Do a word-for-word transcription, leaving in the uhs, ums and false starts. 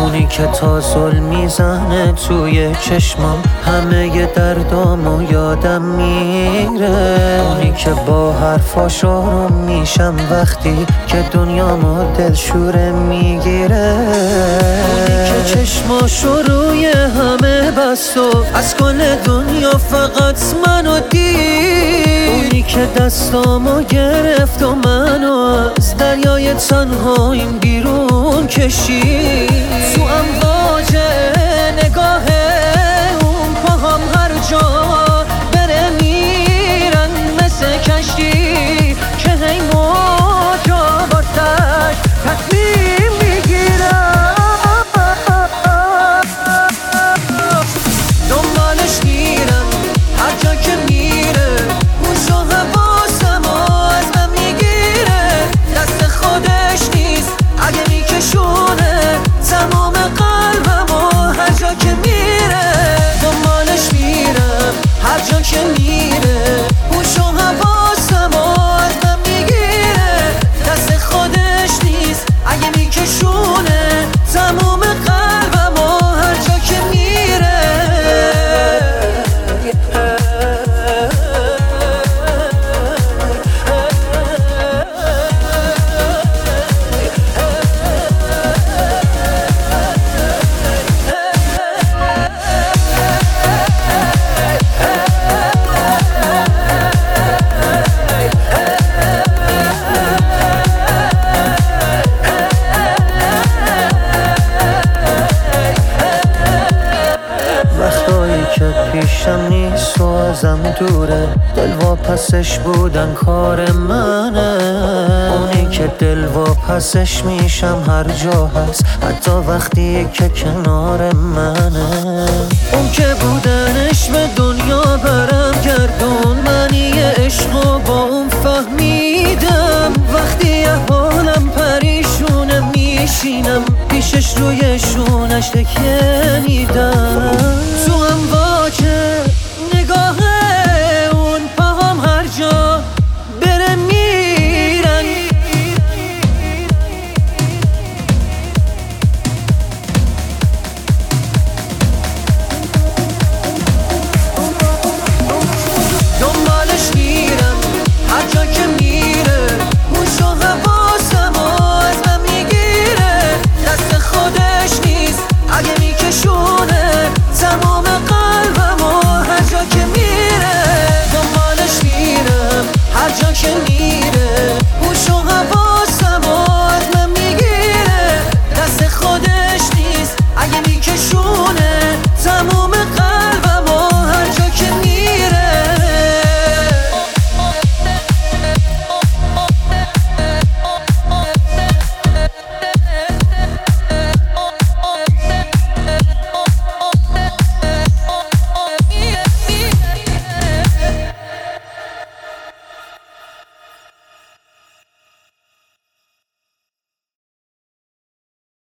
اونی که تا ظلم میزنه توی چشمام همه ی دردامو یادم میره. اونی که با حرفاش آروم میشم وقتی که دنیامو دلشوره میگیره. اونی که چشماشو روی همه بست و از کل دنیا فقط منو دید. اونی که دستامو گرفت و منو از دریای تنهاییم بیرون کشید. تو امواج نگاه اون پاهم هر جا بره میرن مثل کشتی که هی موجا باتش تصمیم میگیرن. دنبالش میرم هر جا که میره، موش و حواسم و از من میگیره. دست خودش نیست اگه میکشونه تمام قلبم و هر جا که میره. دنبالش میرم هر جا که میره، موش و حواسم و از من میگیره. دست خودش نیست اگه میکشونه تمام قلبم و هر جا که میره. که پیشم نیست و ازم دوره، دل واپسش بودن کار منه. اونی که دل واپسش میشم هر جا هست، حتی وقتی که کنار منه. اون که بودنش به دنیا برم گردون، منی عشقو با اون فهمیدم. وقتی حالم پریشونه میشینم پیشش روی شونش تکیه میدم. تو امواج نگاه اون پاهم هر جا بره میرن. دنبالش میرم هر جا که میره، موش و حواسم و از من میگیره. دست خودش نیست اگه میکشونه تمام قلبم و هر جا که میره. دنبالش میرم هر جا که میره،